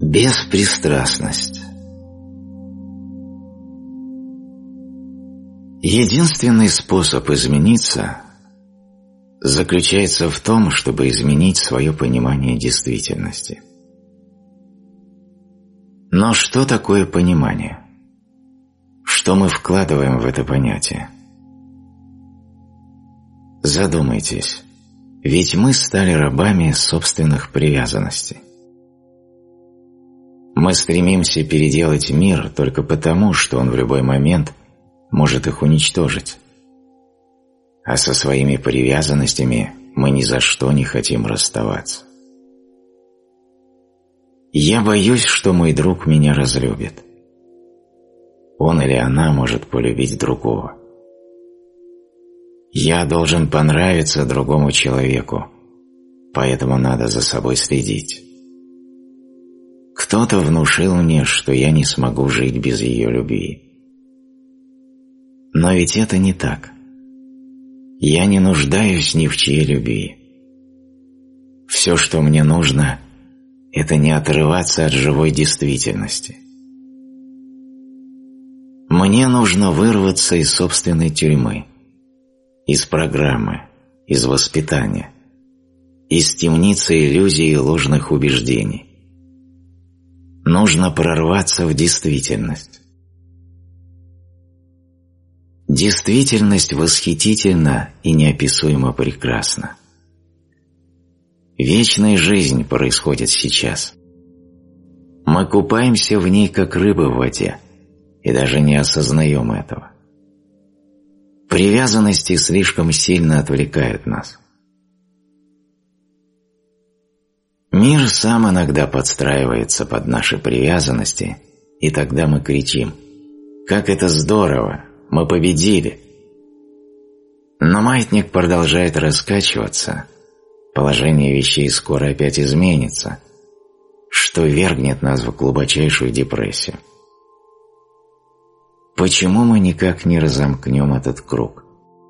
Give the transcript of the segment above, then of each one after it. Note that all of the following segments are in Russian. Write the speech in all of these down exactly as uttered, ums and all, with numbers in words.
Беспристрастность. Единственный способ измениться заключается в том, чтобы изменить свое понимание действительности. Но что такое понимание? Что мы вкладываем в это понятие? Задумайтесь, ведь мы стали рабами собственных привязанностей. Мы стремимся переделать мир только потому, что он в любой момент может их уничтожить. А со своими привязанностями мы ни за что не хотим расставаться. Я боюсь, что мой друг меня разлюбит. Он или она может полюбить другого. Я должен понравиться другому человеку, поэтому надо за собой следить. Кто-то внушил мне, что я не смогу жить без ее любви. Но ведь это не так. Я не нуждаюсь ни в чьей любви. Все, что мне нужно, это не отрываться от живой действительности. Мне нужно вырваться из собственной тюрьмы, из программы, из воспитания, из темницы иллюзий и ложных убеждений. Нужно прорваться в действительность. Действительность восхитительна и неописуемо прекрасна. Вечная жизнь происходит сейчас. Мы купаемся в ней, как рыбы в воде, и даже не осознаем этого. Привязанности слишком сильно отвлекают нас. Мир сам иногда подстраивается под наши привязанности, и тогда мы кричим: «Как это здорово! Мы победили!» Но маятник продолжает раскачиваться, положение вещей скоро опять изменится, что ввергнет нас в глубочайшую депрессию. Почему мы никак не разомкнем этот круг?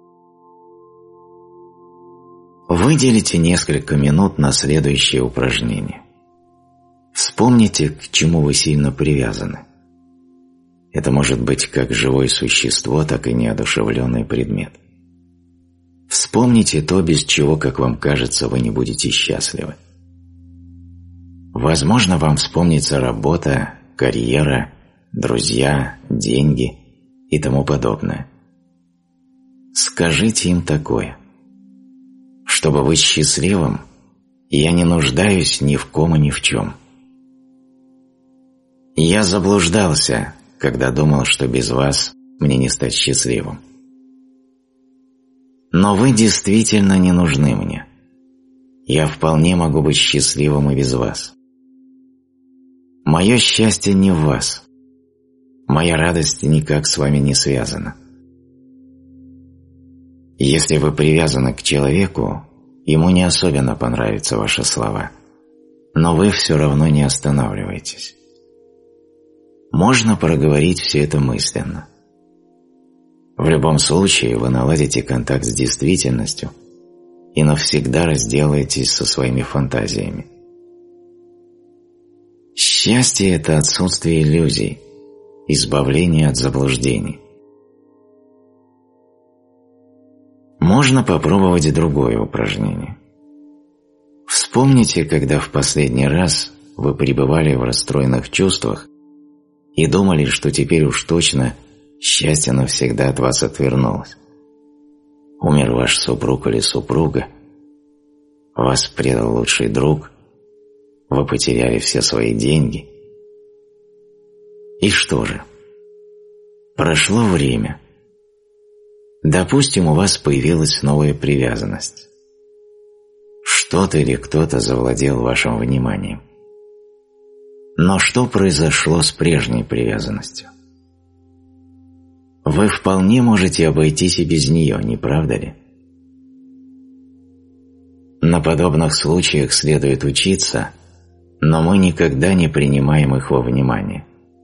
Выделите несколько минут на следующее упражнение. Вспомните, к чему вы сильно привязаны. Это может быть как живое существо, так и неодушевленный предмет. Вспомните то, без чего, как вам кажется, вы не будете счастливы. Возможно, вам вспомнится работа, карьера, друзья, деньги и тому подобное. Скажите им такое: чтобы быть счастливым, я не нуждаюсь ни в ком и ни в чем. Я заблуждался, когда думал, что без вас мне не стать счастливым. Но вы действительно не нужны мне. Я вполне могу быть счастливым и без вас. Мое счастье не в вас. Моя радость никак с вами не связана. Если вы привязаны к человеку, ему не особенно понравятся ваши слова, но вы все равно не останавливаетесь. Можно проговорить все это мысленно. В любом случае вы наладите контакт с действительностью и навсегда разделаетесь со своими фантазиями. Счастье – это отсутствие иллюзий, избавление от заблуждений. Можно попробовать другое упражнение. Вспомните, когда в последний раз вы пребывали в расстроенных чувствах и думали, что теперь уж точно счастье навсегда от вас отвернулось. Умер ваш супруг или супруга, вас предал лучший друг, вы потеряли все свои деньги. И что же? Прошло время. Допустим, у вас появилась новая привязанность. Что-то или кто-то завладел вашим вниманием. Но что произошло с прежней привязанностью? Вы вполне можете обойтись и без нее, не правда ли? На подобных случаях следует учиться, но мы никогда не принимаем их во внимание.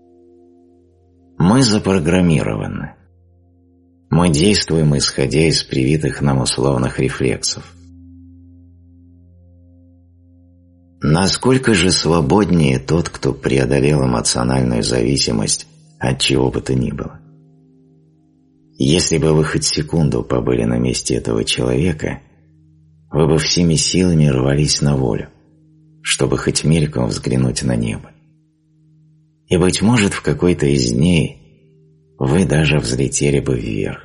Мы запрограммированы. Мы действуем, исходя из привитых нам условных рефлексов. Насколько же свободнее тот, кто преодолел эмоциональную зависимость от чего бы то ни было. Если бы вы хоть секунду побыли на месте этого человека, вы бы всеми силами рвались на волю, чтобы хоть мельком взглянуть на небо. И, быть может, в какой-то из дней вы даже взлетели бы вверх.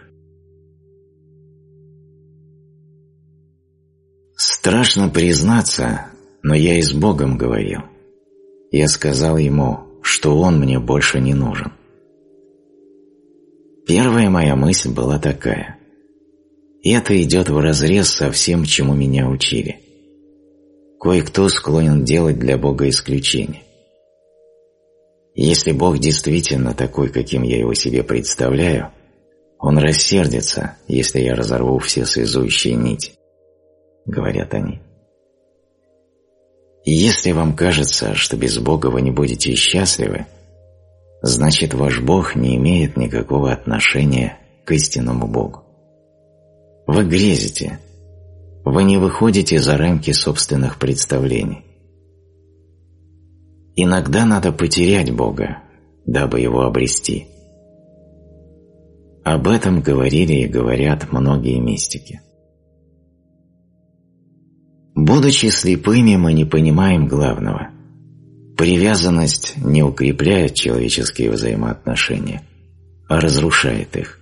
Страшно признаться, но я и с Богом говорил. Я сказал Ему, что Он мне больше не нужен. Первая моя мысль была такая: это идет вразрез со всем, чему меня учили. Кое-кто склонен делать для Бога исключение. Если Бог действительно такой, каким я его себе представляю, Он рассердится, если я разорву все связующие нити, говорят они. Если вам кажется, что без Бога вы не будете счастливы, значит, ваш Бог не имеет никакого отношения к истинному Богу. Вы грезите, вы не выходите за рамки собственных представлений. Иногда надо потерять Бога, дабы его обрести. Об этом говорили и говорят многие мистики. Будучи слепыми, мы не понимаем главного. Привязанность не укрепляет человеческие взаимоотношения, а разрушает их.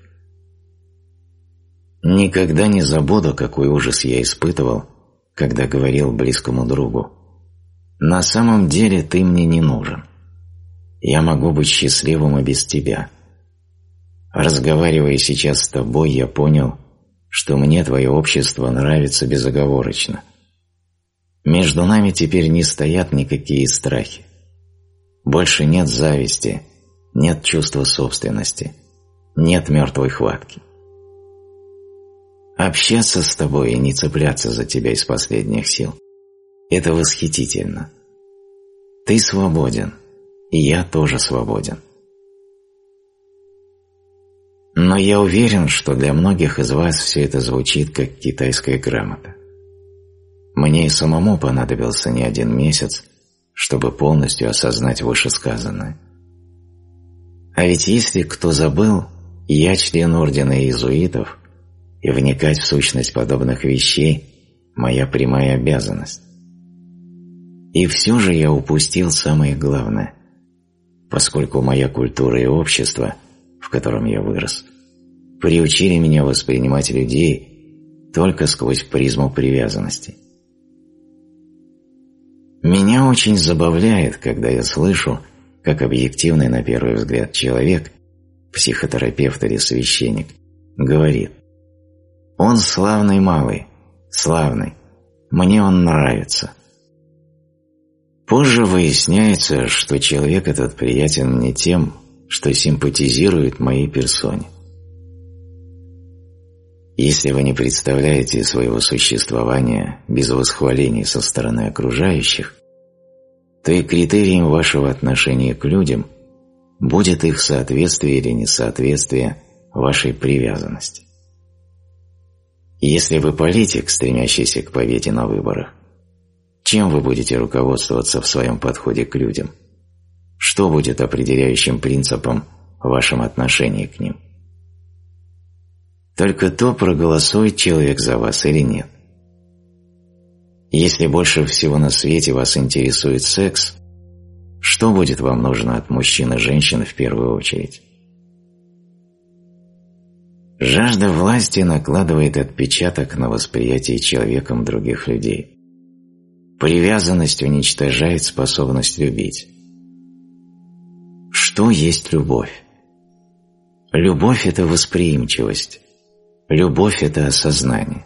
Никогда не забуду, какой ужас я испытывал, когда говорил близкому другу: «На самом деле ты мне не нужен. Я могу быть счастливым и без тебя. Разговаривая сейчас с тобой, я понял, что мне твое общество нравится безоговорочно. Между нами теперь не стоят никакие страхи. Больше нет зависти, нет чувства собственности, нет мертвой хватки. Общаться с тобой и не цепляться за тебя из последних сил – это восхитительно. Ты свободен, и я тоже свободен». Но я уверен, что для многих из вас все это звучит как китайская грамота. Мне и самому понадобился не один месяц, чтобы полностью осознать вышесказанное. А ведь если кто забыл, я член ордена иезуитов, и вникать в сущность подобных вещей – моя прямая обязанность. И все же я упустил самое главное, поскольку моя культура и общество, в котором я вырос, приучили меня воспринимать людей только сквозь призму привязанности. Меня очень забавляет, когда я слышу, как объективный на первый взгляд человек, психотерапевт или священник, говорит: «Он славный малый, славный, мне он нравится». Позже выясняется, что человек этот приятен мне тем, что симпатизирует моей персоне. Если вы не представляете своего существования без восхвалений со стороны окружающих, то и критерием вашего отношения к людям будет их соответствие или несоответствие вашей привязанности. Если вы политик, стремящийся к победе на выборах, чем вы будете руководствоваться в своем подходе к людям? Что будет определяющим принципом в вашем отношении к ним? Только то, проголосует человек за вас или нет. Если больше всего на свете вас интересует секс, что будет вам нужно от мужчин и женщин в первую очередь? Жажда власти накладывает отпечаток на восприятие человеком других людей. Привязанность уничтожает способность любить. Что есть любовь? Любовь – это восприимчивость. Любовь – это осознание.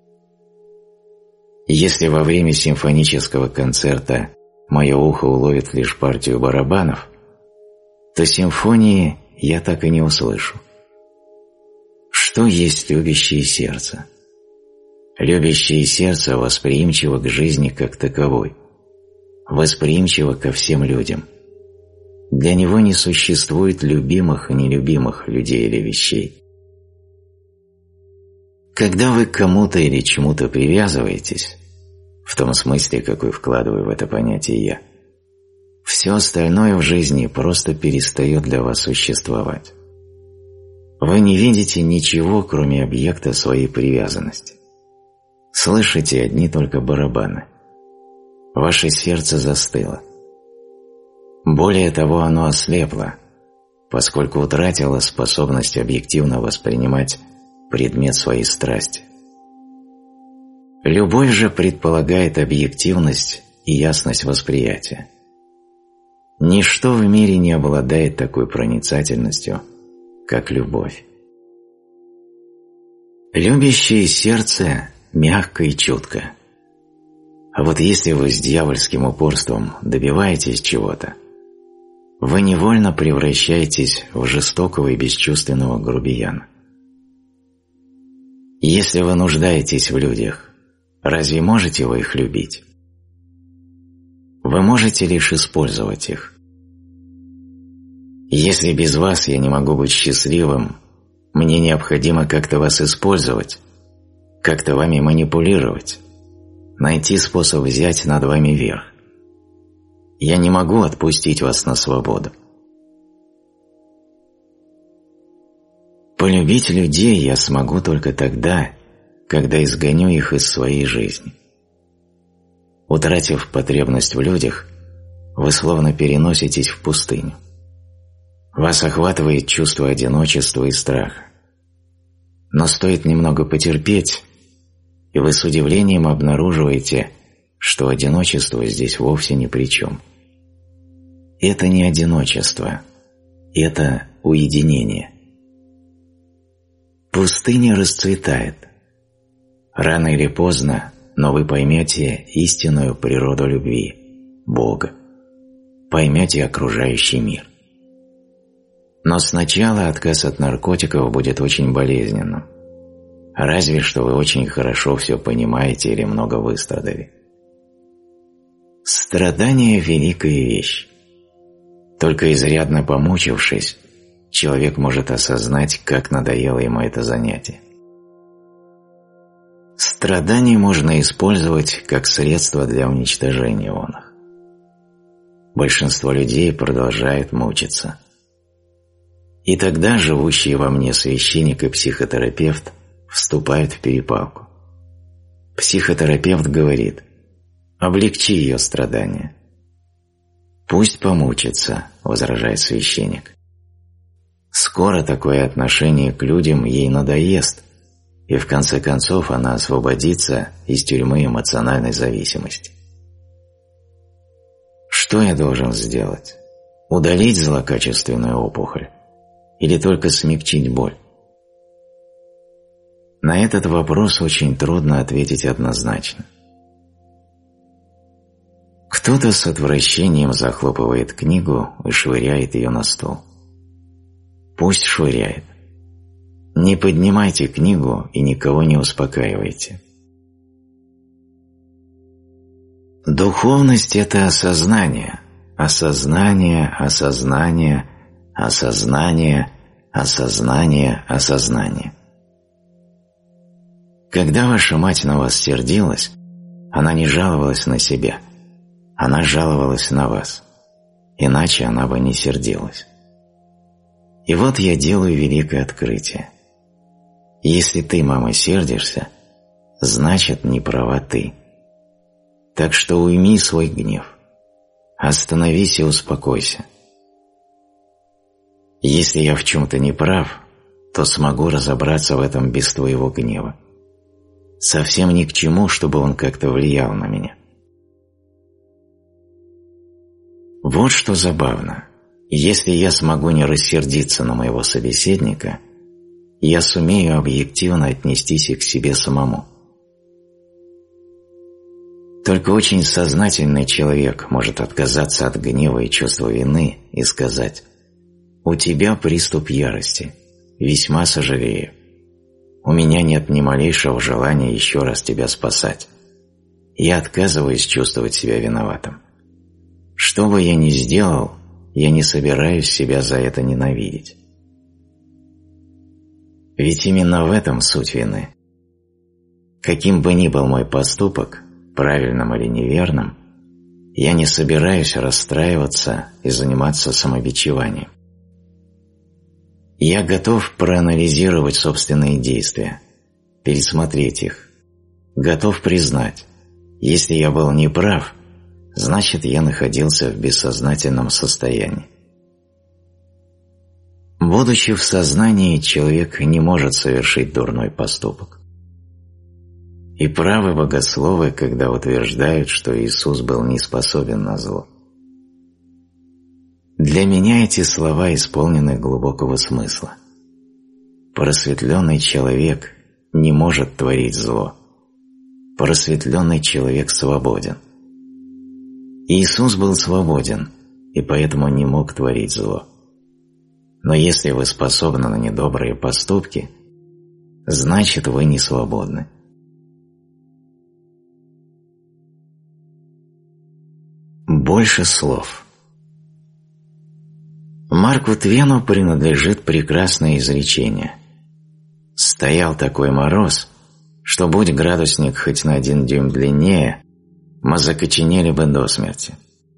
Если во время симфонического концерта мое ухо уловит лишь партию барабанов, то симфонии я так и не услышу. Что есть любящее сердце? Любящее сердце восприимчиво к жизни как таковой, восприимчиво ко всем людям. Для него не существует любимых и нелюбимых людей или вещей. Когда вы к кому-то или чему-то привязываетесь, в том смысле, какой вкладываю в это понятие я. Все остальное в жизни просто перестает для вас существовать. Вы не видите ничего, кроме объекта своей привязанности. Слышите одни только барабаны. Ваше сердце застыло. Более того, оно ослепло, поскольку утратило способность объективно воспринимать предмет своей страсти. Любовь же предполагает объективность и ясность восприятия. Ничто в мире не обладает такой проницательностью, как любовь. Любящее сердце мягко и чутко. А вот если вы с дьявольским упорством добиваетесь чего-то, вы невольно превращаетесь в жестокого и бесчувственного грубияна. Если вы нуждаетесь в людях, разве можете вы их любить? Вы можете лишь использовать их. Если без вас я не могу быть счастливым, мне необходимо как-то вас использовать, как-то вами манипулировать, найти способ взять над вами верх. Я не могу отпустить вас на свободу. Полюбить людей я смогу только тогда, когда изгоню их из своей жизни. Утратив потребность в людях, вы словно переноситесь в пустыню. Вас охватывает чувство одиночества и страха. Но стоит немного потерпеть, и вы с удивлением обнаруживаете, что одиночество здесь вовсе ни при чем. Это не одиночество, это уединение. Пустыня расцветает. Рано или поздно, но вы поймете истинную природу любви, Бога. Поймете окружающий мир. Но сначала отказ от наркотиков будет очень болезненным. Разве что вы очень хорошо все понимаете или много выстрадали. Страдание – великая вещь. Только изрядно помучившись, человек может осознать, как надоело ему это занятие. Страдание можно использовать как средство для уничтожения оных. Большинство людей продолжает мучиться. И тогда живущие во мне священник и психотерапевт вступают в перепалку. Психотерапевт говорит: облегчи ее страдания. Пусть помучится, возражает священник. Скоро такое отношение к людям ей надоест, и в конце концов она освободится из тюрьмы эмоциональной зависимости. Что я должен сделать? Удалить злокачественную опухоль? Или только смягчить боль? На этот вопрос очень трудно ответить однозначно. Кто-то с отвращением захлопывает книгу и швыряет ее на стол. Пусть швыряет. Не поднимайте книгу и никого не успокаивайте. Духовность – это осознание, осознание, осознание, осознание, осознание, осознание. Когда ваша мать на вас сердилась, она не жаловалась на себя, она жаловалась на вас, иначе она бы не сердилась. И вот я делаю великое открытие. Если ты, мама, сердишься, значит, не права ты. Так что уйми свой гнев, остановись и успокойся. Если я в чем-то не прав, то смогу разобраться в этом без твоего гнева. Совсем ни к чему, чтобы он как-то влиял на меня. Вот что забавно. Если я смогу не рассердиться на моего собеседника, я сумею объективно отнестись и к себе самому. Только очень сознательный человек может отказаться от гнева и чувства вины и сказать: «У тебя приступ ярости, весьма сожалею. У меня нет ни малейшего желания еще раз тебя спасать. Я отказываюсь чувствовать себя виноватым. Что бы я ни сделал, я не собираюсь себя за это ненавидеть». Ведь именно в этом суть вины. Каким бы ни был мой поступок, правильным или неверным, я не собираюсь расстраиваться и заниматься самобичеванием. Я готов проанализировать собственные действия, пересмотреть их, готов признать, если я был неправ, значит, я находился в бессознательном состоянии. Будучи в сознании, человек не может совершить дурной поступок. И правы богословы, когда утверждают, что Иисус был не способен на зло. Для меня эти слова исполнены глубокого смысла. Просветленный человек не может творить зло. Просветленный человек свободен. Иисус был свободен, и поэтому не мог творить зло. Но если вы способны на недобрые поступки, значит, вы не свободны. Больше слов. Марку Твену принадлежит прекрасное изречение. «Стоял такой мороз, что, будь градусник хоть на один дюйм длиннее, мы закоченели бы до смерти».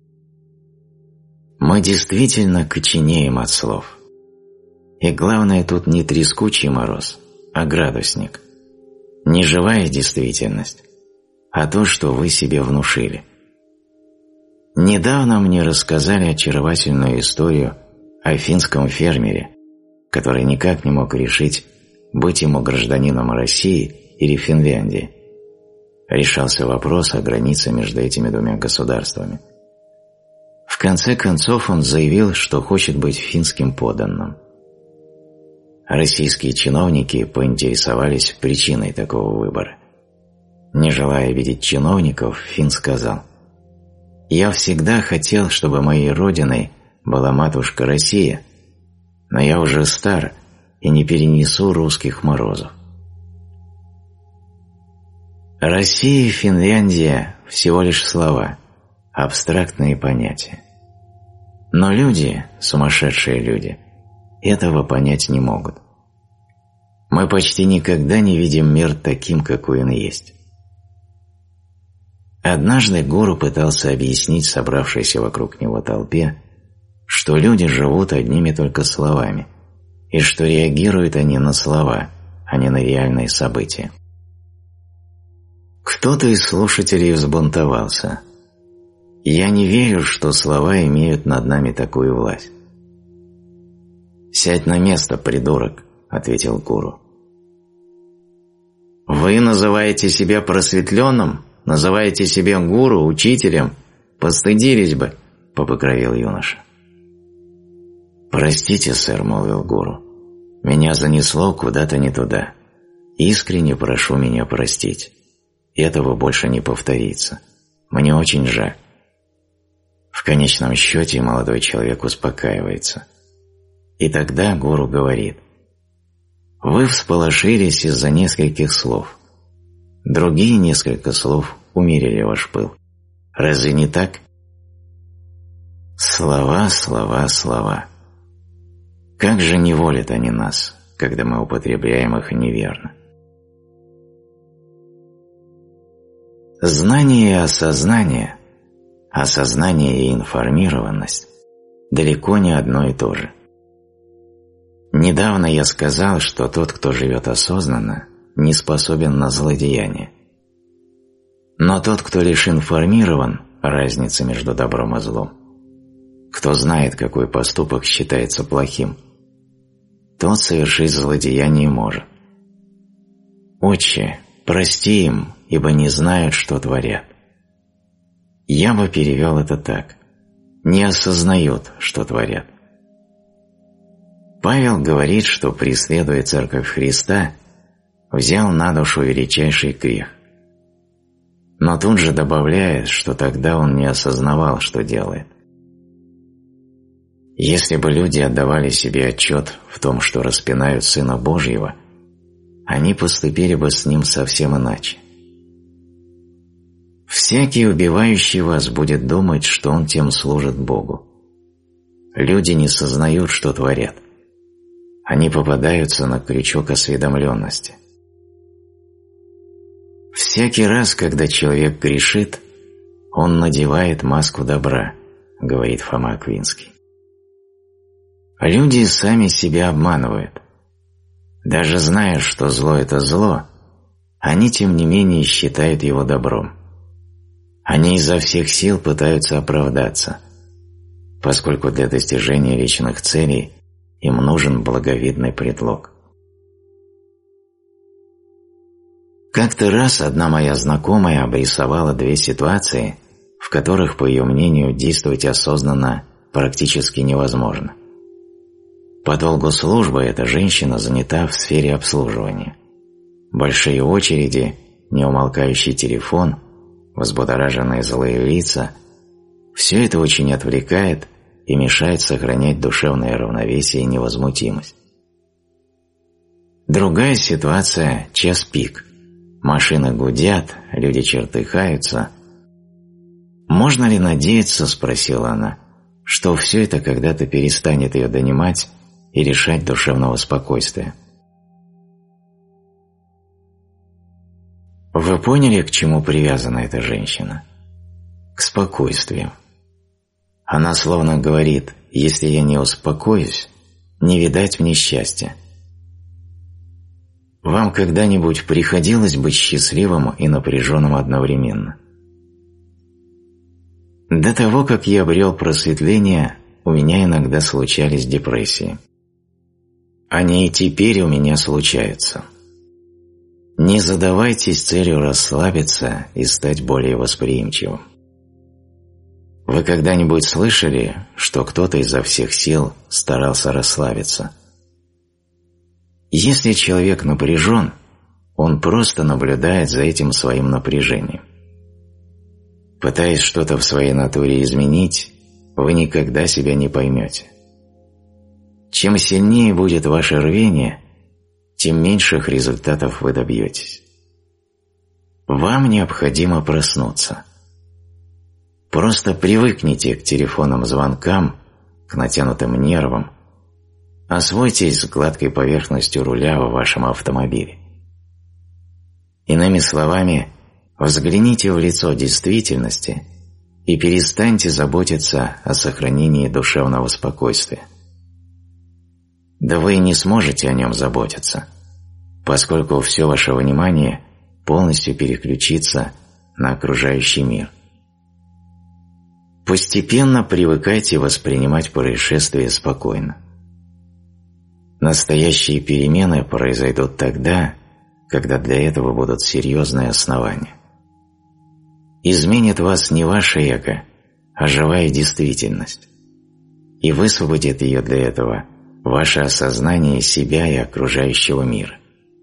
Мы действительно коченеем от слов. И главное тут не трескучий мороз, а градусник. Не живая действительность, а то, что вы себе внушили. Недавно мне рассказали очаровательную историю о финском фермере, который никак не мог решить, быть ему гражданином России или Финляндии. Решался вопрос о границе между этими двумя государствами. В конце концов он заявил, что хочет быть финским подданным. Российские чиновники поинтересовались причиной такого выбора. Не желая видеть чиновников, Финн сказал: «Я всегда хотел, чтобы моей родиной была матушка Россия, но я уже стар и не перенесу русских морозов». Россия и Финляндия – всего лишь слова, абстрактные понятия. Но люди, сумасшедшие люди, этого понять не могут. Мы почти никогда не видим мир таким, какой он есть. Однажды гуру пытался объяснить собравшейся вокруг него толпе, что люди живут одними только словами, и что реагируют они на слова, а не на реальные события. Кто-то из слушателей взбунтовался. «Я не верю, что слова имеют над нами такую власть». «Сядь на место, придурок», — ответил гуру. «Вы называете себя просветленным? Называете себя гуру, учителем? Постыдились бы», — побагровел юноша. «Простите, сэр», — молвил гуру, — «меня занесло куда-то не туда. Искренне прошу меня простить. Этого больше не повторится. Мне очень жаль». В конечном счете молодой человек успокаивается. И тогда гуру говорит: «Вы всполошились из-за нескольких слов. Другие несколько слов умерили ваш пыл. Разве не так?» Слова, слова, слова. Как же неволят они нас, когда мы употребляем их неверно. Знание и осознание, осознание и информированность далеко не одно и то же. Недавно я сказал, что тот, кто живет осознанно, не способен на злодеяние. Но тот, кто лишь информирован о разнице между добром и злом, кто знает, какой поступок считается плохим, тот совершить злодеяние может. «Отче, прости им, ибо не знают, что творят». Я бы перевел это так: не осознают, что творят. Павел говорит, что, преследуя Церковь Христа, взял на душу величайший грех. Но тут же добавляет, что тогда он не осознавал, что делает. Если бы люди отдавали себе отчет в том, что распинают Сына Божьего, они поступили бы с Ним совсем иначе. Всякий, убивающий вас, будет думать, что он тем служит Богу. Люди не сознают, что творят. Они попадаются на крючок осведомленности. Всякий раз, когда человек грешит, он надевает маску добра, говорит Фома Аквинский. Люди сами себя обманывают. Даже зная, что зло – это зло, они тем не менее считают его добром. Они изо всех сил пытаются оправдаться, поскольку для достижения личных целей им нужен благовидный предлог. Как-то раз одна моя знакомая обрисовала две ситуации, в которых, по ее мнению, действовать осознанно практически невозможно. По долгу службы эта женщина занята в сфере обслуживания. Большие очереди, неумолкающий телефон, взбудораженные злые лица – все это очень отвлекает и мешает сохранять душевное равновесие и невозмутимость. Другая ситуация – час пик. Машины гудят, люди чертыхаются. «Можно ли надеяться, — спросила она, — что все это когда-то перестанет ее донимать и лишать душевного спокойствия?» Вы поняли, к чему привязана эта женщина? К спокойствию. Она словно говорит: если я не успокоюсь, не видать мне счастья. Вам когда-нибудь приходилось быть счастливым и напряженным одновременно? До того, как я обрел просветление, у меня иногда случались депрессии. Они и теперь у меня случаются. Не задавайтесь целью расслабиться и стать более восприимчивым. Вы когда-нибудь слышали, что кто-то изо всех сил старался расслабиться? Если человек напряжен, он просто наблюдает за этим своим напряжением. Пытаясь что-то в своей натуре изменить, вы никогда себя не поймете. Чем сильнее будет ваше рвение, тем меньших результатов вы добьетесь. Вам необходимо проснуться. Просто привыкните к телефонным звонкам, к натянутым нервам, освойтесь с гладкой поверхностью руля в вашем автомобиле. Иными словами, взгляните в лицо действительности и перестаньте заботиться о сохранении душевного спокойствия. Да вы и не сможете о нем заботиться, поскольку все ваше внимание полностью переключится на окружающий мир. Постепенно привыкайте воспринимать происшествия спокойно. Настоящие перемены произойдут тогда, когда для этого будут серьезные основания. Изменит вас не ваше эго, а живая действительность, и высвободит ее для этого ваше осознание себя и окружающего мира.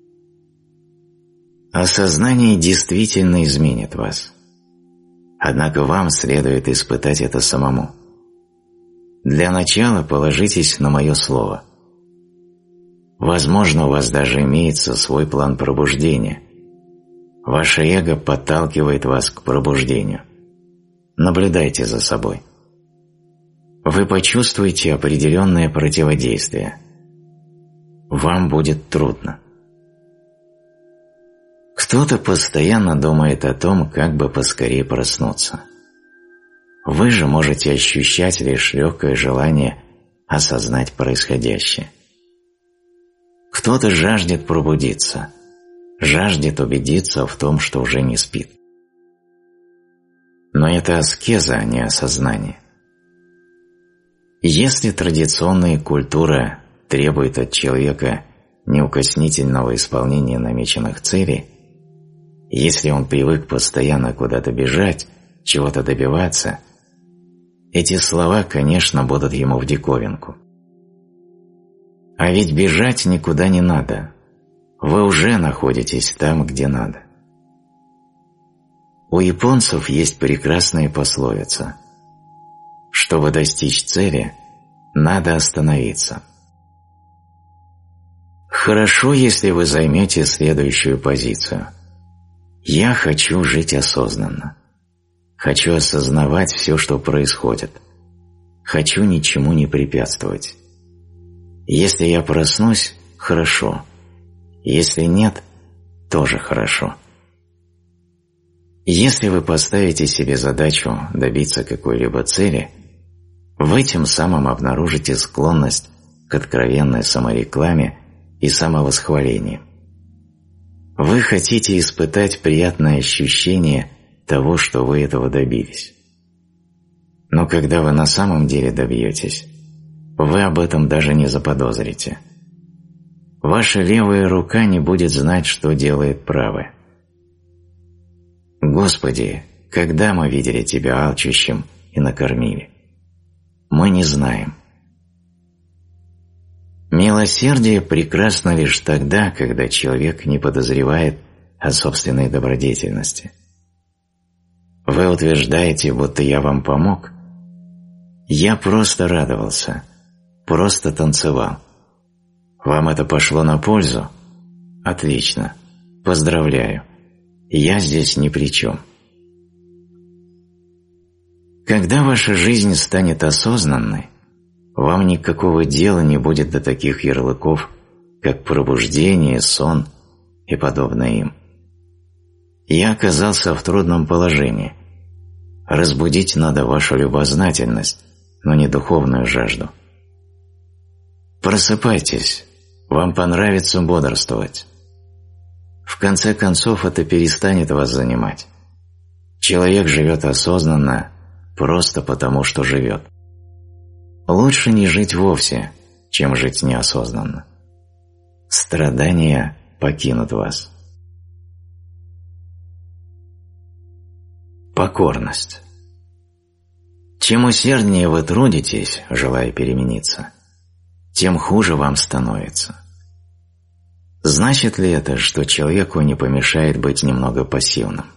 Осознание действительно изменит вас. Однако вам следует испытать это самому. Для начала положитесь на мое слово. Возможно, у вас даже имеется свой план пробуждения. Ваше эго подталкивает вас к пробуждению. Наблюдайте за собой. Вы почувствуете определенное противодействие. Вам будет трудно. Кто-то постоянно думает о том, как бы поскорее проснуться. Вы же можете ощущать лишь легкое желание осознать происходящее. Кто-то жаждет пробудиться, жаждет убедиться в том, что уже не спит. Но это аскеза, а не осознание. Если традиционная культура требует от человека неукоснительного исполнения намеченных целей, если он привык постоянно куда-то бежать, чего-то добиваться, эти слова, конечно, будут ему в диковинку. А ведь бежать никуда не надо. Вы уже находитесь там, где надо. У японцев есть прекрасная пословица: чтобы достичь цели, надо остановиться. Хорошо, если вы займете следующую позицию. Я хочу жить осознанно. Хочу осознавать все, что происходит. Хочу ничему не препятствовать. Если я проснусь – хорошо. Если нет – тоже хорошо. Если вы поставите себе задачу добиться какой-либо цели, вы тем самым обнаружите склонность к откровенной саморекламе и самовосхвалению. Вы хотите испытать приятное ощущение того, что вы этого добились. Но когда вы на самом деле добьетесь, вы об этом даже не заподозрите. Ваша левая рука не будет знать, что делает правая. Господи, когда мы видели Тебя алчущим и накормили? Мы не знаем. Милосердие прекрасно лишь тогда, когда человек не подозревает о собственной добродетельности. Вы утверждаете, будто я вам помог? Я просто радовался, просто танцевал. Вам это пошло на пользу? Отлично, поздравляю. Я здесь ни при чем. Когда ваша жизнь станет осознанной, вам никакого дела не будет до таких ярлыков, как пробуждение, сон и подобное им. Я оказался в трудном положении. Разбудить надо вашу любознательность, но не духовную жажду. Просыпайтесь, вам понравится бодрствовать. В конце концов, это перестанет вас занимать. Человек живет осознанно просто потому, что живет. Лучше не жить вовсе, чем жить неосознанно. Страдания покинут вас. Покорность. Чем усерднее вы трудитесь, желая перемениться, тем хуже вам становится. Значит ли это, что человеку не помешает быть немного пассивным?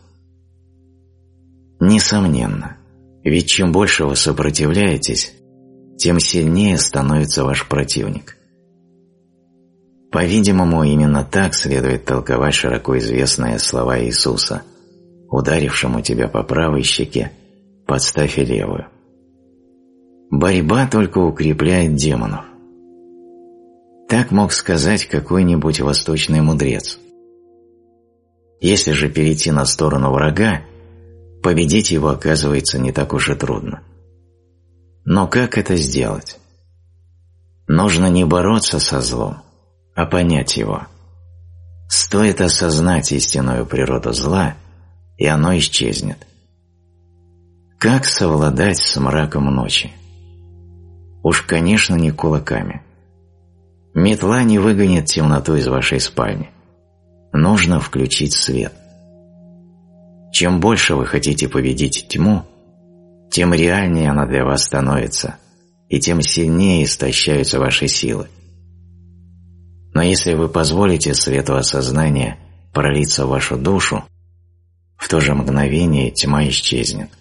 Несомненно, ведь чем больше вы сопротивляетесь, тем сильнее становится ваш противник. По-видимому, именно так следует толковать широко известные слова Иисуса: «Ударившему тебя по правой щеке, подставь и левую». Борьба только укрепляет демонов. Так мог сказать какой-нибудь восточный мудрец. Если же перейти на сторону врага, победить его оказывается не так уж и трудно. Но как это сделать? Нужно не бороться со злом, а понять его. Стоит осознать истинную природу зла, и оно исчезнет. Как совладать с мраком ночи? Уж, конечно, не кулаками. Метла не выгонит темноту из вашей спальни. Нужно включить свет. Чем больше вы хотите победить тьму, тем реальнее она для вас становится, и тем сильнее истощаются ваши силы. Но если вы позволите свету осознания пролиться в вашу душу, в то же мгновение тьма исчезнет.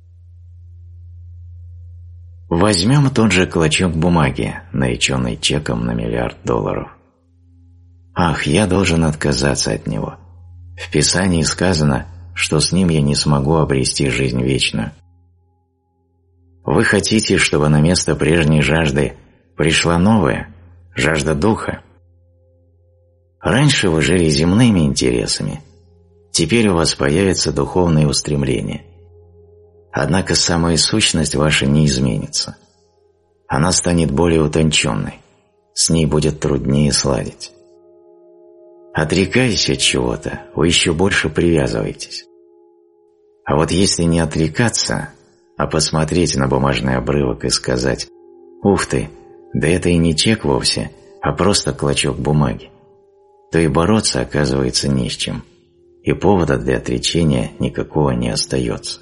Возьмем тот же клочок бумаги, нареченный чеком на миллиард долларов. Ах, я должен отказаться от него. В Писании сказано, что с ним я не смогу обрести жизнь вечную. Вы хотите, чтобы на место прежней жажды пришла новая, жажда духа? Раньше вы жили земными интересами, теперь у вас появятся духовные устремления. Однако самая сущность ваша не изменится. Она станет более утонченной, с ней будет труднее сладить. Отрекаясь от чего-то, вы еще больше привязываетесь. А вот если не отрекаться, а посмотреть на бумажный обрывок и сказать: «Ух ты, да это и не чек вовсе, а просто клочок бумаги», то и бороться оказывается не с чем, и повода для отречения никакого не остается.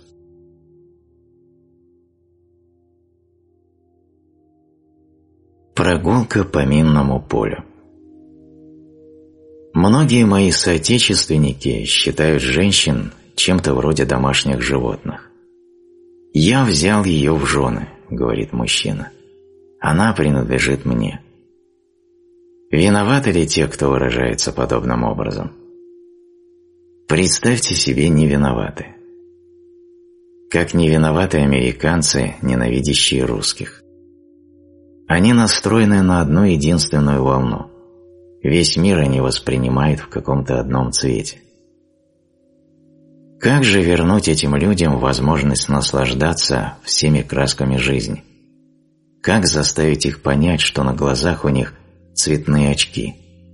Прогулка по минному полю. Многие мои соотечественники считают женщин чем-то вроде домашних животных. «Я взял ее в жены», — говорит мужчина. «Она принадлежит мне». Виноваты ли те, кто выражается подобным образом? Представьте себе, не виноваты. Как не виноваты американцы, ненавидящие русских. Они настроены на одну единственную волну. Весь мир они воспринимают в каком-то одном цвете. Как же вернуть этим людям возможность наслаждаться всеми красками жизни? Как заставить их понять, что на глазах у них цветные очки?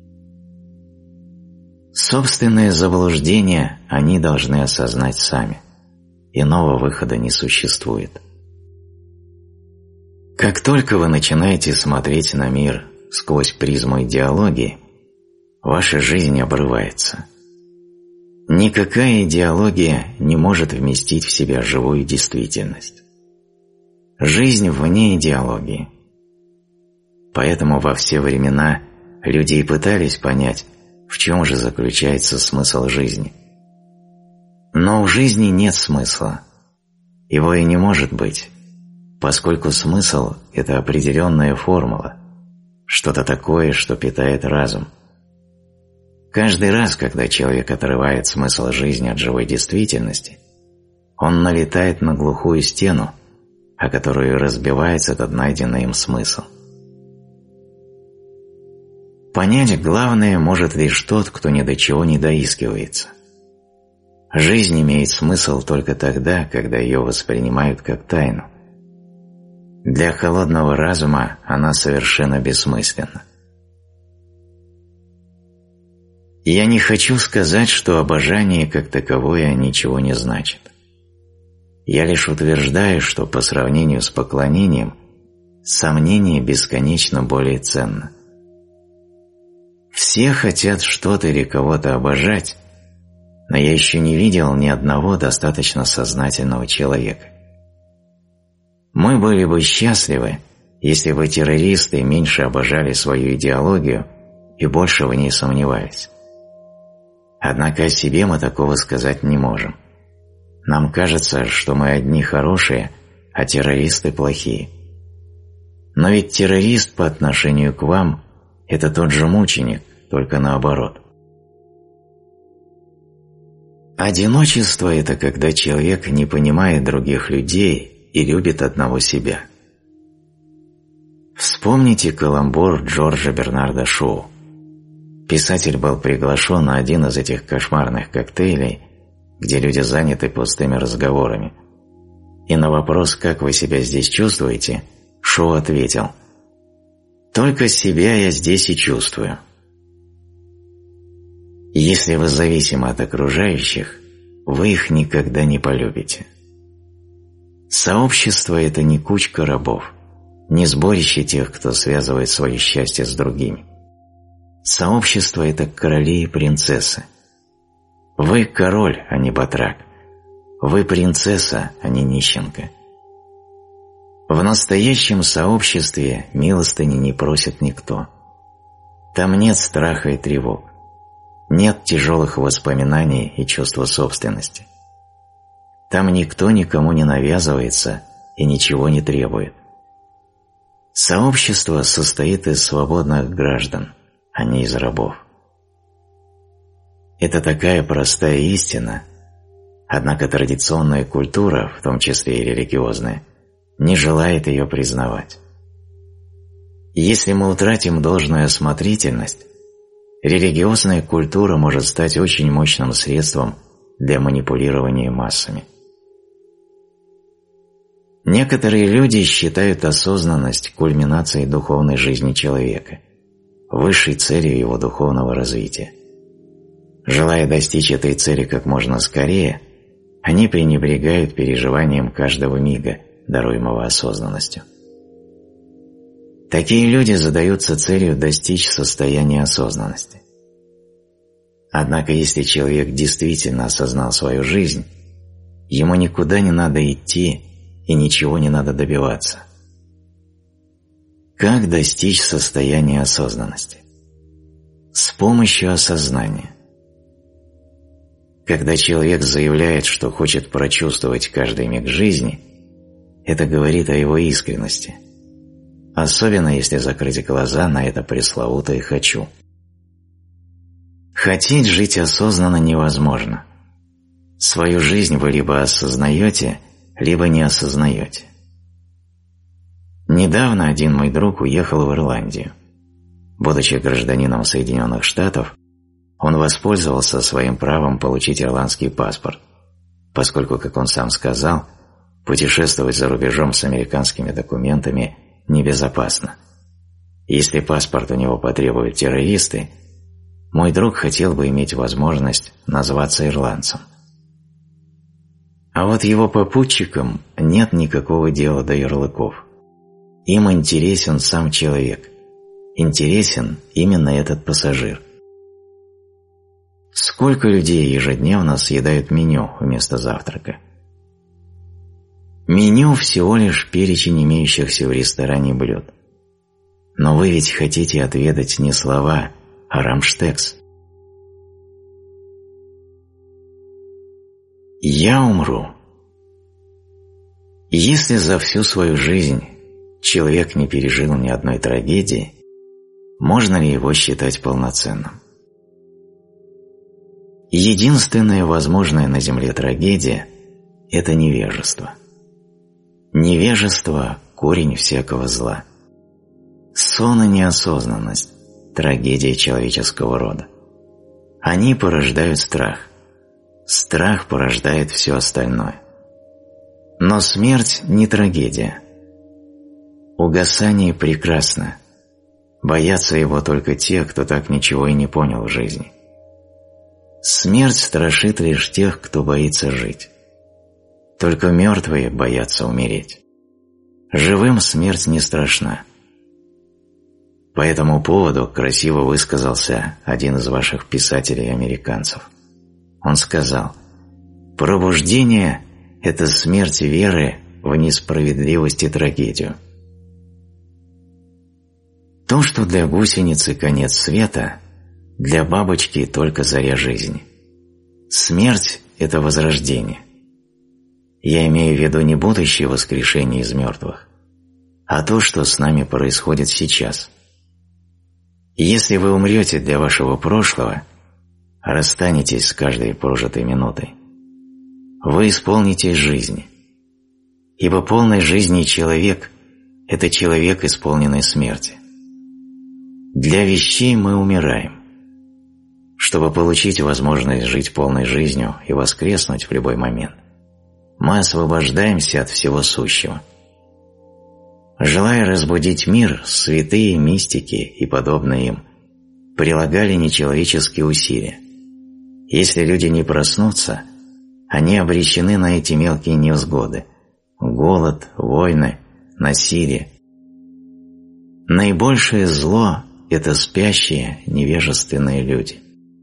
Собственное заблуждение они должны осознать сами. Иного выхода не существует. Как только вы начинаете смотреть на мир сквозь призму идеологии, ваша жизнь обрывается. Никакая идеология не может вместить в себя живую действительность. Жизнь вне идеологии. Поэтому во все времена люди и пытались понять, в чем же заключается смысл жизни. Но в жизни нет смысла. Его и не может быть, поскольку смысл – это определенная формула, что-то такое, что питает разум. Каждый раз, когда человек отрывает смысл жизни от живой действительности, он налетает на глухую стену, о которую разбивается этот найденный им смысл. Понять главное может лишь тот, кто ни до чего не доискивается. Жизнь имеет смысл только тогда, когда ее воспринимают как тайну. Для холодного разума она совершенно бессмысленна. Я не хочу сказать, что обожание как таковое ничего не значит. Я лишь утверждаю, что по сравнению с поклонением, сомнение бесконечно более ценно. Все хотят что-то или кого-то обожать, но я еще не видел ни одного достаточно сознательного человека. Мы были бы счастливы, если бы террористы меньше обожали свою идеологию и больше в ней сомневались. Однако о себе мы такого сказать не можем. Нам кажется, что мы одни хорошие, а террористы плохие. Но ведь террорист по отношению к вам – это тот же мученик, только наоборот. Одиночество – это когда человек не понимает других людей и любит одного себя. Вспомните каламбур Джорджа Бернарда Шоу. Писатель был приглашен на один из этих кошмарных коктейлей, где люди заняты пустыми разговорами. И на вопрос «Как вы себя здесь чувствуете?» Шоу ответил: «Только себя я здесь и чувствую». Если вы зависимы от окружающих, вы их никогда не полюбите. Сообщество – это не кучка рабов, не сборище тех, кто связывает свое счастье с другими. Сообщество – это короли и принцессы. Вы король, а не батрак. Вы принцесса, а не нищенка. В настоящем сообществе милостыни не просит никто. Там нет страха и тревог. Нет тяжелых воспоминаний и чувства собственности. Там никто никому не навязывается и ничего не требует. Сообщество состоит из свободных граждан, а не из рабов. Это такая простая истина, однако традиционная культура, в том числе и религиозная, не желает ее признавать. Если мы утратим должную осмотрительность, религиозная культура может стать очень мощным средством для манипулирования массами. Некоторые люди считают осознанность кульминацией духовной жизни человека, высшей целью его духовного развития. Желая достичь этой цели как можно скорее, они пренебрегают переживанием каждого мига, даруемого осознанностью. Такие люди задаются целью достичь состояния осознанности. Однако если человек действительно осознал свою жизнь, ему никуда не надо идти и ничего не надо добиваться. Как достичь состояния осознанности? С помощью осознания. Когда человек заявляет, что хочет прочувствовать каждый миг жизни, это говорит о его искренности, особенно если закрыть глаза на это пресловутое «хочу». Хотеть жить осознанно невозможно. Свою жизнь вы либо осознаете, либо не осознаете. Недавно один мой друг уехал в Ирландию. Будучи гражданином Соединенных Штатов, он воспользовался своим правом получить ирландский паспорт поскольку, как он сам сказал, путешествовать за рубежом с американскими документами небезопасно. Если паспорт у него потребуют террористы, мой друг хотел бы иметь возможность назваться ирландцем. А вот его попутчикам нет никакого дела до ярлыков. Им интересен сам человек, интересен именно этот пассажир. Сколько людей ежедневно съедают меню вместо завтрака? Меню всего лишь перечень имеющихся в ресторане блюд. Но вы ведь хотите отведать не слова, а рамштекс. Я умру. Если за всю свою жизнь человек не пережил ни одной трагедии, можно ли его считать полноценным? Единственная возможная на земле трагедия – это невежество. Невежество – корень всякого зла. Сон и неосознанность – трагедия человеческого рода. Они порождают страх. Страх порождает все остальное. Но смерть не трагедия. Угасание прекрасно. Боятся его только те, кто так ничего и не понял в жизни. Смерть страшит лишь тех, кто боится жить. Только мертвые боятся умереть. Живым смерть не страшна. По этому поводу красиво высказался один из ваших писателей-американцев. Он сказал: «Пробуждение – это смерть веры в несправедливость и трагедию». То, что для гусеницы конец света, для бабочки только заря жизни. Смерть – это возрождение. Я имею в виду не будущее воскрешение из мертвых, а то, что с нами происходит сейчас. Если вы умрете для вашего прошлого, расстанетесь с каждой прожитой минутой, вы исполнитесь жизни, ибо полной жизни человек – это человек, исполненный смерти. Для вещей мы умираем. Чтобы получить возможность жить полной жизнью и воскреснуть в любой момент, мы освобождаемся от всего сущего. Желая разбудить мир, святые, мистики и подобные им прилагали нечеловеческие усилия. Если люди не проснутся, они обречены на эти мелкие невзгоды – голод, войны, насилие. Наибольшее зло – это спящие, невежественные люди.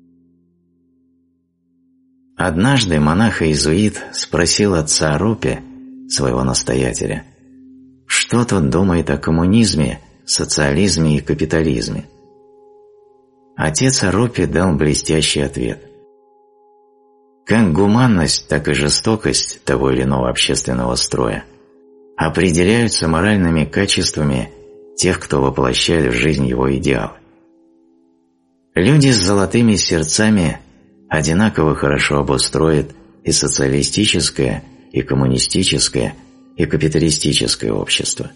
Однажды монах-иезуит спросил отца Арупи, своего настоятеля, что тот думает о коммунизме, социализме и капитализме. Отец Арупи дал блестящий ответ. Как гуманность, так и жестокость того или иного общественного строя определяются моральными качествами тех, кто воплощает в жизнь его идеалы. Люди с золотыми сердцами одинаково хорошо обустроят и социалистическое, и коммунистическое, и капиталистическое общество.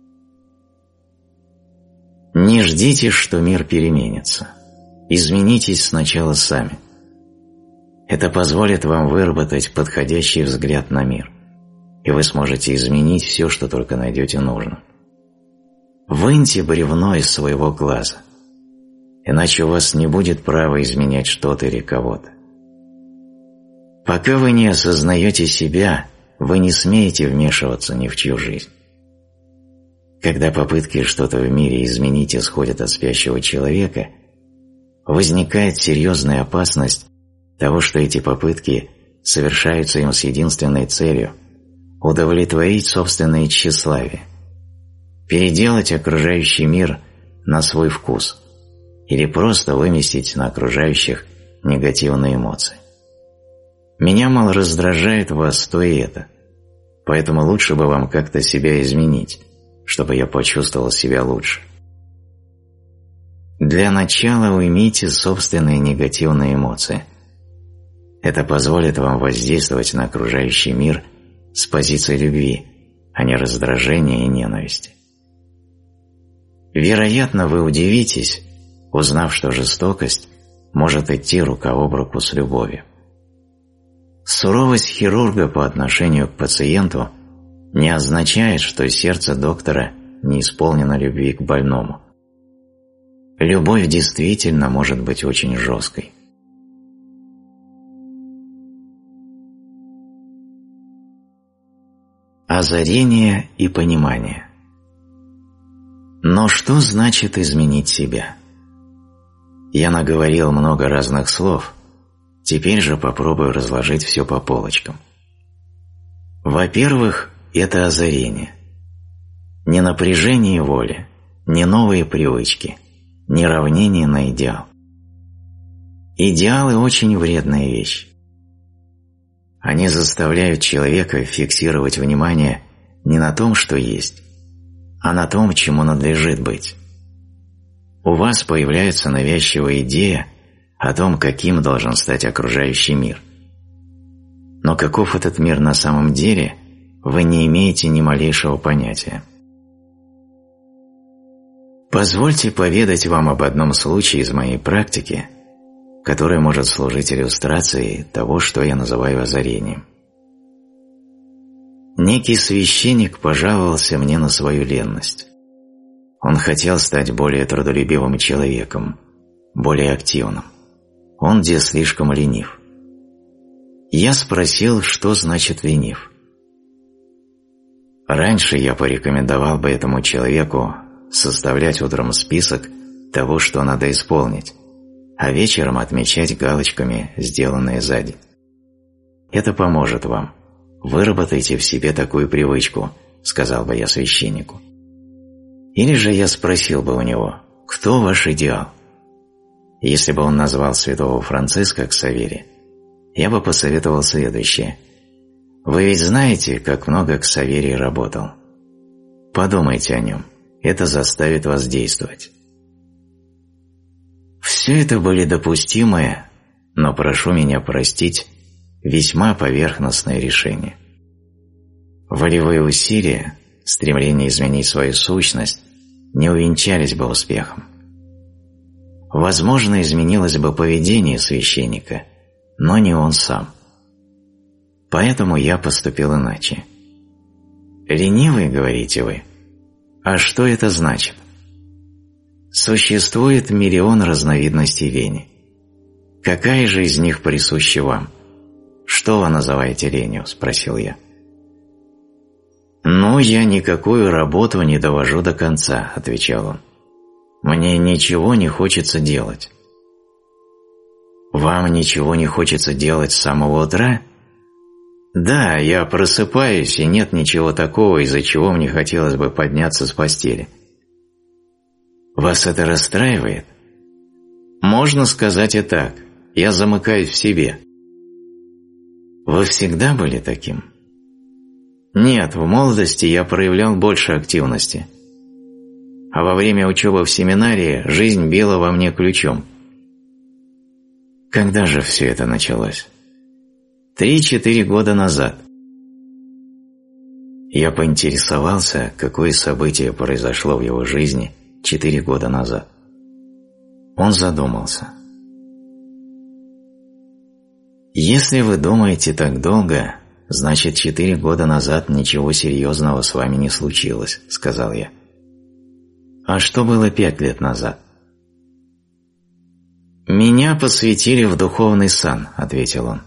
Не ждите, что мир переменится. Изменитесь сначала сами. Это позволит вам выработать подходящий взгляд на мир, и вы сможете изменить все, что только найдете нужным. Выньте бревно из своего глаза, иначе у вас не будет права изменять что-то или кого-то. Пока вы не осознаете себя, вы не смеете вмешиваться ни в чью жизнь. Когда попытки что-то в мире изменить исходят от спящего человека, возникает серьезная опасность того, что эти попытки совершаются им с единственной целью – удовлетворить собственное тщеславие, переделать окружающий мир на свой вкус или просто выместить на окружающих негативные эмоции. Меня, мол, раздражает вас то и это, поэтому лучше бы вам как-то себя изменить, чтобы я почувствовал себя лучше. Для начала уймите собственные негативные эмоции. Это позволит вам воздействовать на окружающий мир с позиции любви, а не раздражения и ненависти. Вероятно, вы удивитесь, узнав, что жестокость может идти рука об руку с любовью. Суровость хирурга по отношению к пациенту не означает, что сердце доктора не исполнено любви к больному. Любовь действительно может быть очень жесткой. Озарение и понимание. Но что значит изменить себя? Я наговорил много разных слов, теперь же попробую разложить все по полочкам. Во-первых, это озарение. Не напряжение воли, не новые привычки, не равнение на идеал. Идеалы – очень вредная вещь. Они заставляют человека фиксировать внимание не на том, что есть, а на том, чему надлежит быть. У вас появляется навязчивая идея о том, каким должен стать окружающий мир. Но каков этот мир на самом деле, вы не имеете ни малейшего понятия. Позвольте поведать вам об одном случае из моей практики, который может служить иллюстрацией того, что я называю озарением. Некий священник пожаловался мне на свою ленность. Он хотел стать более трудолюбивым человеком, более активным. Он где слишком ленив. Я спросил, что значит ленив. Раньше я порекомендовал бы этому человеку составлять утром список того, что надо исполнить, а вечером отмечать галочками сделанные за день. Это поможет вам. Выработайте в себе такую привычку, сказал бы я священнику. Или же я спросил бы у него, кто ваш идеал? Если бы он назвал святого Франциска Ксаверия, я бы посоветовал следующее. Вы ведь знаете, как много Ксаверий работал. Подумайте о нем, это заставит вас действовать. Все это были допустимые, но прошу меня простить, весьма поверхностные решения. Волевые усилия, стремление изменить свою сущность не увенчались бы успехом. Возможно, изменилось бы поведение священника, но не он сам. Поэтому я поступил иначе. Ленивый, говорите вы? А что это значит? Существует миллион разновидностей лени. Какая же из них присуща вам? Что вы называете ленью? Спросил я. Ну, я никакую работу не довожу до конца, отвечал он. Мне ничего не хочется делать. Вам ничего не хочется делать с самого утра? Да, я просыпаюсь, и нет ничего такого, из-за чего мне хотелось бы подняться с постели. Вас это расстраивает? Можно сказать и так. Я замыкаюсь в себе. Вы всегда были таким? Нет, в молодости я проявлял больше активности. А во время учебы в семинарии жизнь била во мне ключом. Когда же все это началось? Три-четыре года назад. Я поинтересовался, какое событие произошло в его жизни четыре года назад. Он задумался. Если вы думаете так долго, значит, четыре года назад ничего серьезного с вами не случилось, сказал я. А что было пять лет назад? Меня посвятили в духовный сан, ответил он.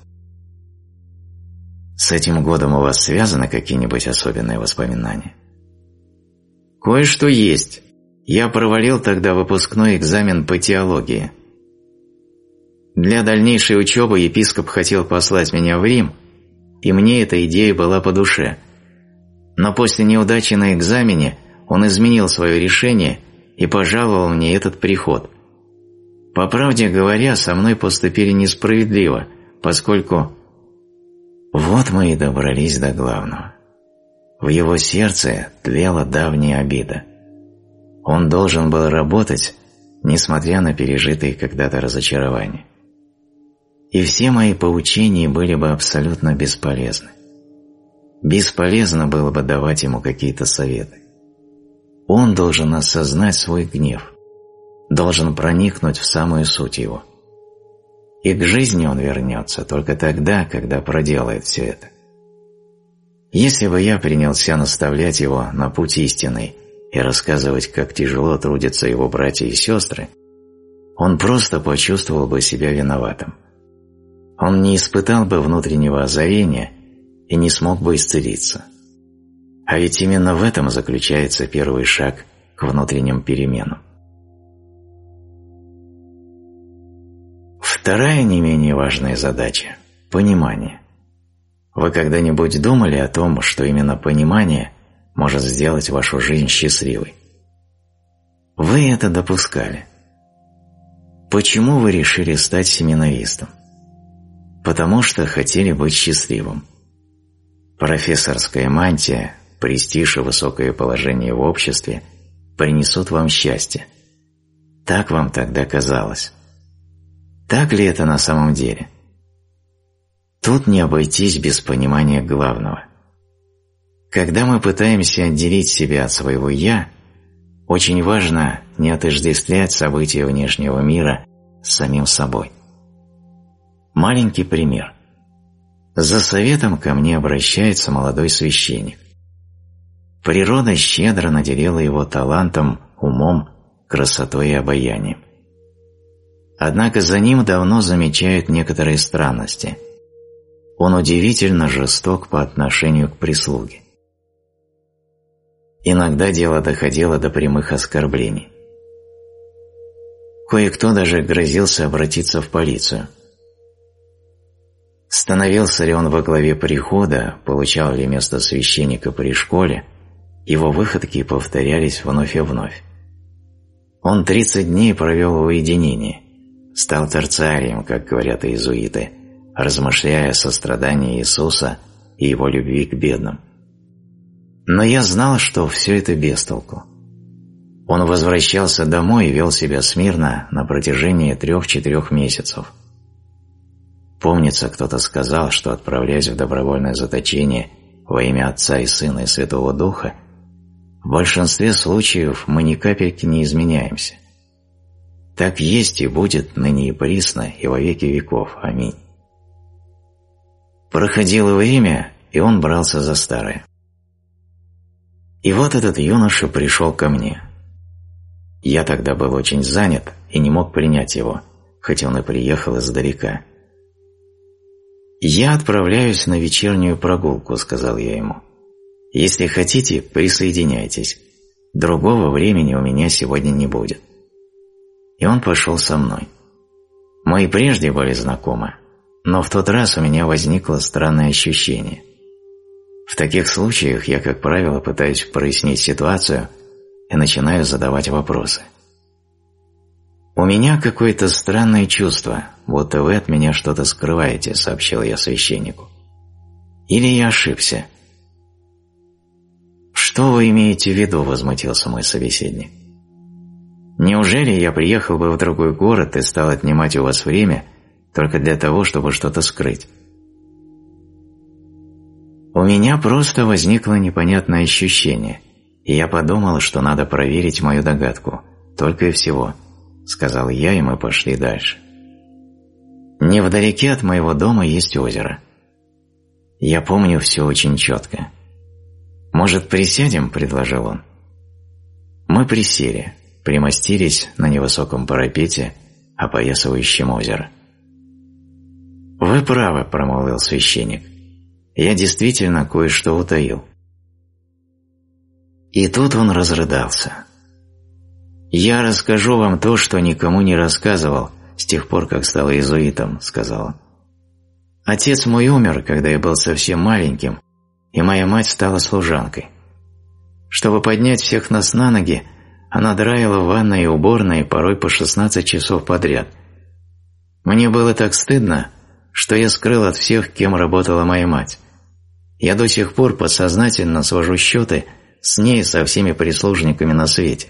С этим годом у вас связаны какие-нибудь особенные воспоминания? Кое-что есть. Я провалил тогда выпускной экзамен по теологии. Для дальнейшей учебы епископ хотел послать меня в Рим, и мне эта идея была по душе. Но после неудачи на экзамене он изменил свое решение и пожаловал мне этот приход. По правде говоря, со мной поступили несправедливо, поскольку... Вот мы и добрались до главного. В его сердце тлела давняя обида. Он должен был работать, несмотря на пережитые когда-то разочарования. И все мои поучения были бы абсолютно бесполезны. Бесполезно было бы давать ему какие-то советы. Он должен осознать свой гнев, должен проникнуть в самую суть его. и к жизни он вернется только тогда, когда проделает все это. Если бы я принялся наставлять его на путь истинный и рассказывать, как тяжело трудятся его братья и сестры, он просто почувствовал бы себя виноватым. Он не испытал бы внутреннего озарения и не смог бы исцелиться. А ведь именно в этом заключается первый шаг к внутренним переменам. Вторая не менее важная задача – понимание. Вы когда-нибудь думали о том, что именно понимание может сделать вашу жизнь счастливой? Вы это допускали. Почему вы решили стать семинаристом? Потому что хотели быть счастливым. Профессорская мантия, престиж и высокое положение в обществе принесут вам счастье. Так вам тогда казалось. Так ли это на самом деле? Тут не обойтись без понимания главного. Когда мы пытаемся отделить себя от своего «я», очень важно не отождествлять события внешнего мира с самим собой. Маленький пример. За советом ко мне обращается молодой священник. Природа щедро наделила его талантом, умом, красотой и обаянием. Однако за ним давно замечают некоторые странности. Он удивительно жесток по отношению к прислуге. Иногда дело доходило до прямых оскорблений. Кое-кто даже грозился обратиться в полицию. Становился ли он во главе прихода, получал ли место священника при школе, его выходки повторялись вновь и вновь. Он тридцать дней провел в уединении, стал терциарием, как говорят иезуиты, размышляя о сострадании Иисуса и его любви к бедным. Но я знал, что все это без толку. Он возвращался домой и вел себя смирно на протяжении трех-четырех месяцев. Помнится, кто-то сказал, что, отправляясь в добровольное заточение во имя Отца и Сына и Святого Духа, в большинстве случаев мы ни капельки не изменяемся. Так есть и будет ныне и присно и во веки веков. Аминь. Проходило время, и он брался за старое. И вот этот юноша пришел ко мне. Я тогда был очень занят и не мог принять его, хоть он и приехал издалека. «Я отправляюсь на вечернюю прогулку», — сказал я ему. «Если хотите, присоединяйтесь. Другого времени у меня сегодня не будет». И он пошел со мной. Мы и прежде были знакомы, но в тот раз у меня возникло странное ощущение. В таких случаях я, как правило, пытаюсь прояснить ситуацию и начинаю задавать вопросы. «У меня какое-то странное чувство, будто вы от меня что-то скрываете», — сообщил я священнику. «Или я ошибся?» «Что вы имеете в виду?» — возмутился мой собеседник. «Неужели я приехал бы в другой город и стал отнимать у вас время только для того, чтобы что-то скрыть?» У меня просто возникло непонятное ощущение, и я подумал, что надо проверить мою догадку, только и всего, — сказал я, и мы пошли дальше. Невдалеке от моего дома есть озеро. Я помню все очень четко. «Может, присядем?» — предложил он. Мы присели, примостились на невысоком парапете, опоясывающем озеро. «Вы правы», — промолвил священник. «Я действительно кое-что утаил». И тут он разрыдался. «Я расскажу вам то, что никому не рассказывал с тех пор, как стал иезуитом», — сказал он. «Отец мой умер, когда я был совсем маленьким, и моя мать стала служанкой. Чтобы поднять всех нас на ноги, она драила в ванной и уборной порой по шестнадцать часов подряд. Мне было так стыдно, что я скрыл от всех, кем работала моя мать. Я до сих пор подсознательно свожу счеты с ней и со всеми прислужниками на свете».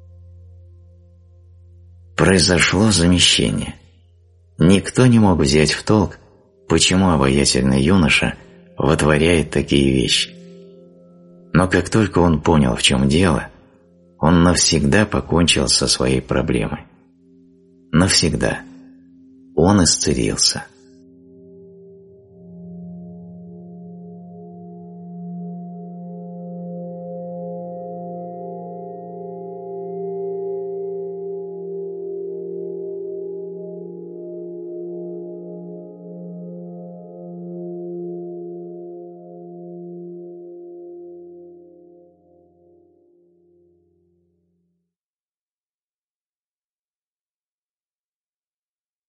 Произошло замещение. Никто не мог взять в толк, почему обаятельный юноша вытворяет такие вещи. Но как только он понял, в чем дело, он навсегда покончил со своей проблемой. Навсегда. он исцелился.